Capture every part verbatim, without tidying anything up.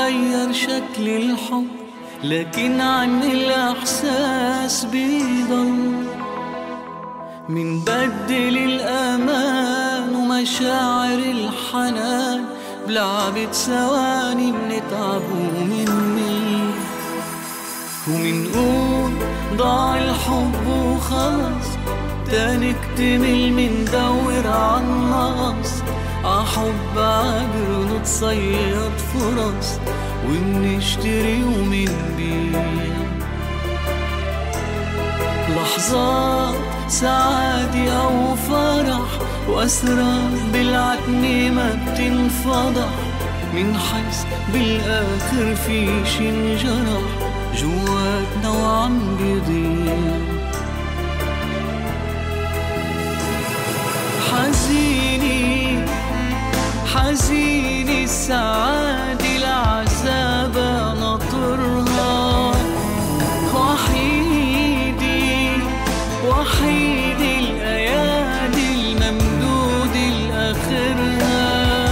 غير شكل الحب، لكن عن الإحساس بيضل. من بدل الأمان ومشاعر الحنان بلعبة ثواني بنتعب ومنميل، ومنقول ضاع الحب وخلص، تاني اكتمل مندور عالنقص. عحب عابر نتصيد فرص ومنشتري ومنبيع. لحظات سعادة أو فرح وأسرار بالعتمة ما بتنفضح، منحس بالآخر في شي انجرح جواتنا وعم بيضيع. حزيني حزيني السعادة العذاب ناطرها، وحيدي وحيدي الأيادي الممدودة لآخرها.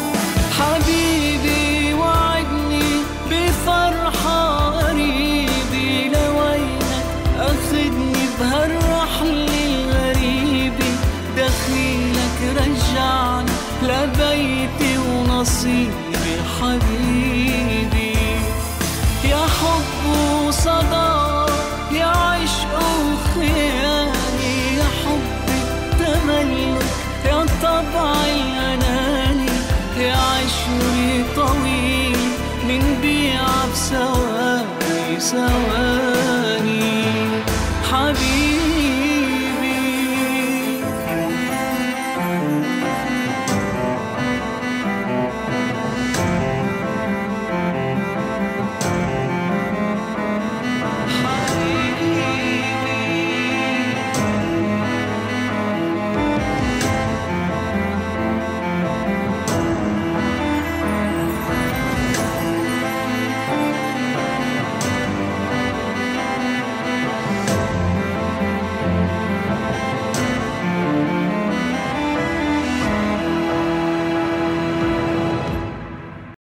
حبيبي وعدني بفرحة قريبة، لوينك أخدني بهالرحلة الغريبة، دخيلك رجعني لبيتي ونصيبي. حبيبي يا حب وصدى، يا عشق وخياني، يا حبي تملك، يا طبع الأناني، يا عشري طويل من بيع بثواني ثواني. حبيبي